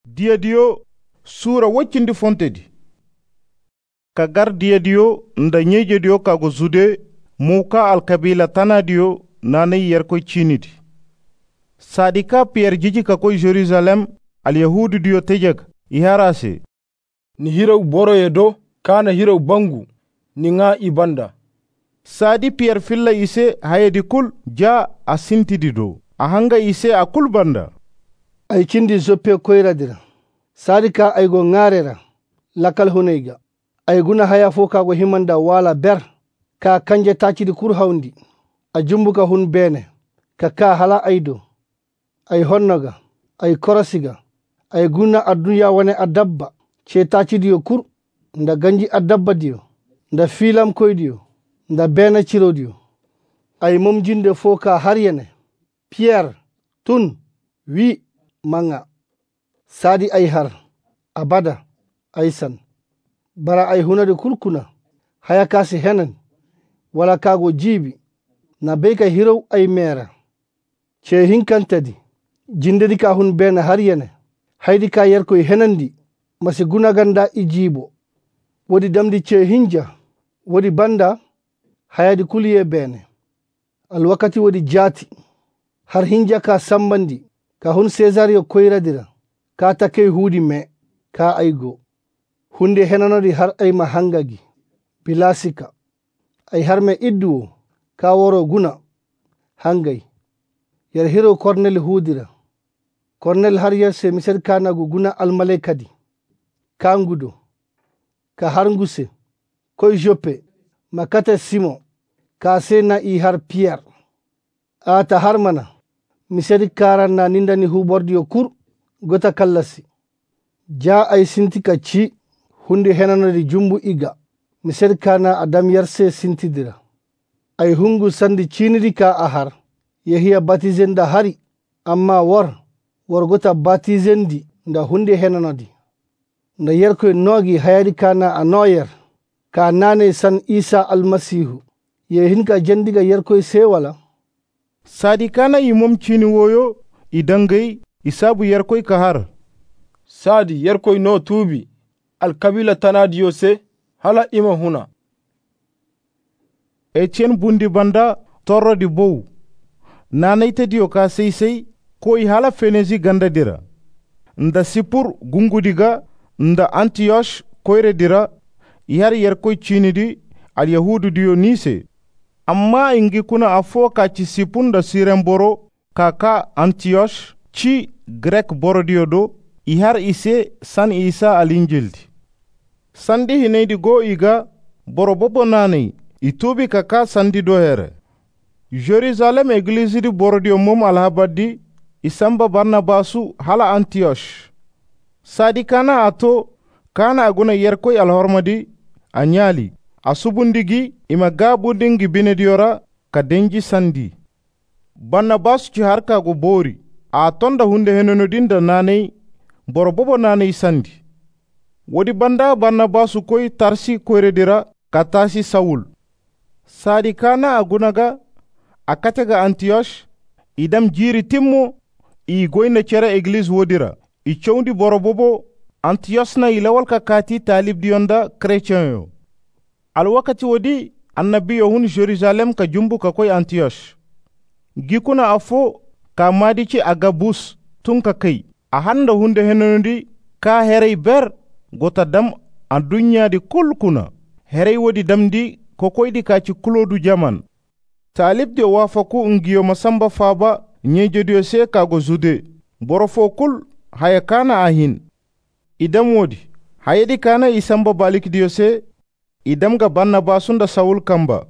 Diyadiyo sura waccindi fontedi. Ka gar diyadiyo nda nyejediyo kago zude muka alkabila tanadiyo nanay yerkoy cinidi. Sadika Pierre jiji kakoy Jerusalem al yahudu diyo tejeg iharase. Ni hiraw boroye do kana hiraw bangu ni nga ibanda. Sadi Pierre filla ise hayedi kul ja asintidi do. Ahanga ise akul banda. Ay cindi zoppe koyradira. Sadika ay go ngarera lakal hunayga. Ay guna haya fo kago himanda wala ber ka kanje tacidi kur hawndi. A jumbuka hun bene ka hala aydo. Ay honnaga ay korasiga ay guna adunya wane adabba ce tacidi yo kur nda ganji adabba diyo nda filam koydiyo nda bena cirodiyo. Ay momjinde fo ka haryene Pierre tun wi manga sadi ay har abada aysan bara ay hunade kurkuna haya kasi henen wala kago jibi na beka hiraw ay mera ce hinkantadi jindedi ka hun bena haryene haydi ka yerkoy henandi masi gunaganda ijibo wodi damdi ce hinja wodi banda hayadi kuliye bene alwakati wodi jati har hinja ka sambandi ka hun Cesario koyradira ka takey hudi me ka aygo hunde henanodi har ay mahangagi bilasika ay har me idduwo ka woro guna hangay yer hiro Cornel hudira Cornel har yer se miser kanagu guna almalekadi ka ngudo ka har nguse koy Joppe makate Simon ka sena i har Pierre ata har mana miseri karanna nindani hubordiyo kur gota kallasi ja ay sinti ka ci hunde henanodi jumbu iga miseri kana adam yarse sintidira ay hungu sandi cinidi ka ahar yehiya batizen da hari amma war gota batizen di nda hunde henanodi nda yerkoy nogi hayadi kana a noyer ka nane san Isa almasihu yehin ka jendiga yerkoy sewala Sadikana imom cini woyo idangay isabu yerkoy kahar. Sadi yerkoy no tubi alkabila tanadiyo se hala ima huna. Etienne bundi banda torro di bow. Nanaita diyo ka seisei koy hala fenezi ganda dira. Nda sipur gungudiga nda Antioch koyre dira ihar yerkoy cini di al yahudu diyo nise. Amma ingi kuna afo ka ci sipunda siren boro kaka Antioch ci Grek boro diodo ihar ise san Isa alinjildi. Sandi hinaydi go iga boro bobo nani itubi kaka sandi dohere. Jerusalem eglise di boro dio mum alhabadi isamba Barnabasu hala Antioch. Sadi kana ato kana aguna yerkoy alhormadi anyali. Asubundigi ima gabudingi binediora ka denji sandi. Barnabas ci harka go bori. A tonda hunde henonodinda nanei borobobo nanei sandi. Wodi banda Barnabasu koy tarsi koyredira ka tasi Saul. Sadi kana agunaga akatega Antioch idam jiri timmo i goyna cere eglise wodira. I choundi borobobo Antioch na ilawal ka kati talib dionda chrétien yo. Alwakati wodi annabiyo hun Jerusalem ka jumbu ka koy Antioch. Gikuna afo ka madici Agabus tun ka kai. A handa hunde henondi ka herey ber gota dam a dunya di kulkuna. Herey wodi damdi ko koydi ka ci kulodu jaman. Talib de wafaku ngiyo masamba faba nyejodio se kago zude. Borofo kul haya kana ahin. Idam wodi hayedi kana isamba balik diyo se idam ga Barnabasun da Saul kamba